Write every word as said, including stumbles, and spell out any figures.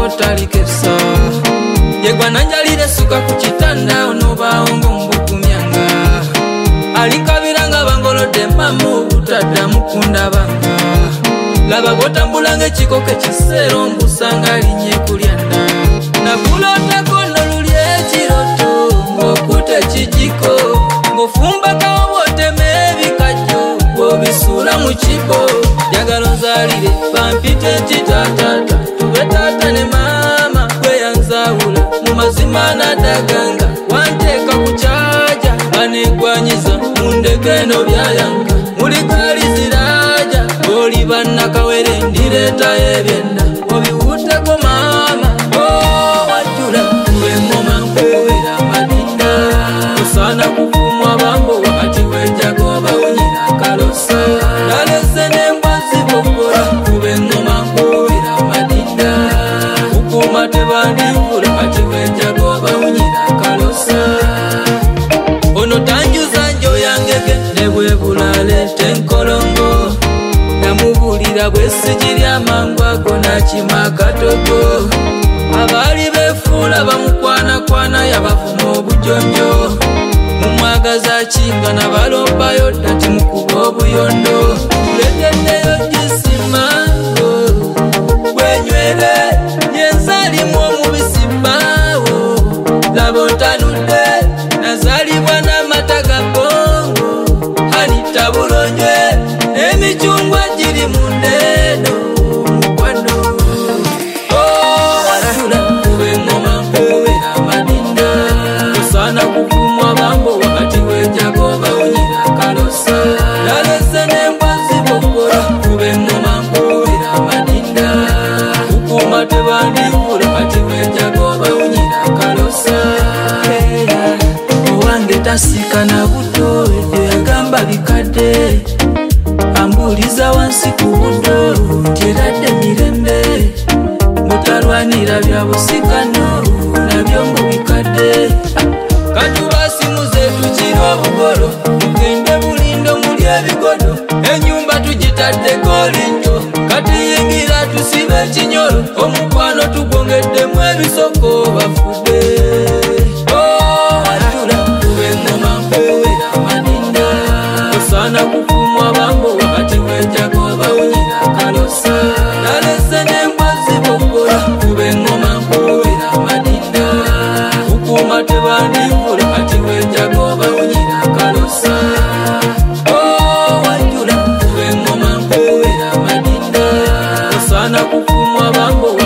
talikesa yegwa nanjalire suka ku kitanda onobaawo ng'ombukumyanga alinkabiranga bangolodde mamu butadda mukunda banga laba bwotambulanga ekikoke kiseera ombusanga alinye kulyanda nakulotako noluli ekiroto ng'okuta ekijiko ng'ofumbakawo bwotema ebikajjo bw'obisuula mu kibo jagalo nzaalire bampite nti taatata tube taata ne maama kweyanzaawula mu mazima nadaganga wanteeka ku kyaja anegwanyiza mu ndegeno byayanga muli gaali ziraja oli bannakawere ndireetayo ebyenda obiwuteko maama wajjula engoma nkubira amadinda osaana kuvumwa bambo wakati w'enjago bawunyira akalosa nalese n'embwa ziboggola kuba engoma nkubira amadinda kukuuma tebandivula kati w'enjago bawunyira akalosa ono tanjuza njo yangege ne bwebulale tenkolongo namubulira bwesigirya amangu ago nakima akatogo abaali befuula bamukwanakwana yabavuma obujonjo mumwagaza kinga nabalombayo dda timukuba obuyondo tuleteddeyo gisimango wenywere yenzalimu omubisi bbaawo laba ontanudde nazaalibwa n'amata ga bongo hanita bulonywe n'emicungwa giri mu ndeeno mukwano wajula kuba engoma nkubira amadinda osaana kuvumwa bambo wakati w'enjago bawunyira akalosa nalese n'embwa ziboggola kuba engoma nkubira amadinda kukuuma tebandivula kati w'enjago bawunyira akalosa owange tasiika na buto ebyo yagamba bikadde ambuuliza wansi ku buddo ntiradde mirembe mutalwanira bya busikano nabyo mu bikadde katubasimuze tukiri obugolo mugende bulindo muli ebigodo enyumba tugitaddeko linjo katiyingira tusibe ekinyolo omukwano tugwongeddemu ebisoko bafudde wajula kuba engoma nkubira amadinda osaana kuvumwa bambo wakati w'enjago bawunyira akalosa nalese n'embwa ziboggola kuba engoma nkubira amadinda kukuuma tebandivula kati w'enjago bawunyira akalosa wajula kuba engoma nkubira amadinda osaana kuvumwa bambo